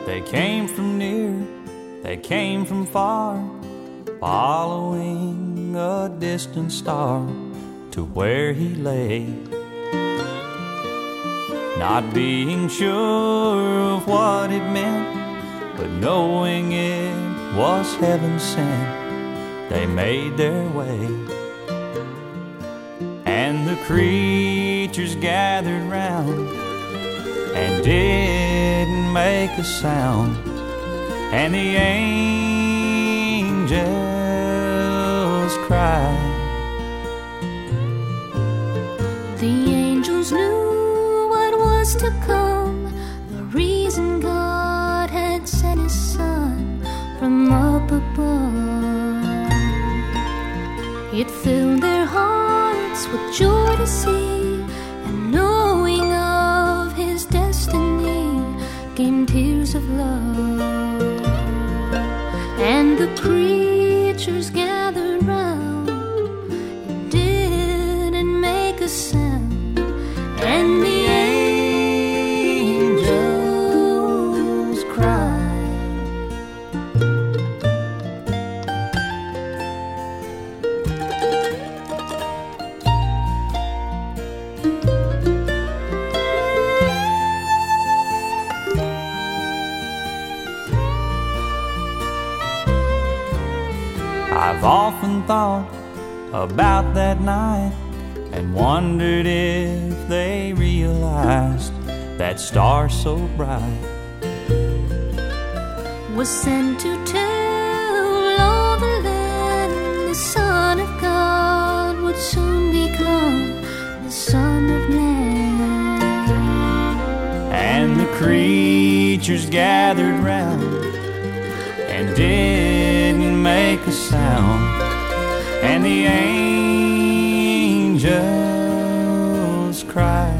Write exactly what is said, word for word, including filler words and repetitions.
They came from near, they came from far, following a distant star to where he lay. Not being sure of what it meant, but knowing it was heaven sent, they made their way. And the creatures gathered round and didn't make a sound, and the angels cried. The angels knew what was to come, the reason God had sent his son from up above. It filled their hearts with joy to see, and knowing of his destiny came tears of love. And the creatures gathered round and didn't make a sound, and the angels cried. I've often thought about that night and wondered if they realized that star so bright was sent to tell all the land the Son of God would soon become the Son of Man. And the creatures gathered round and didn't make a sound, and the angels cried.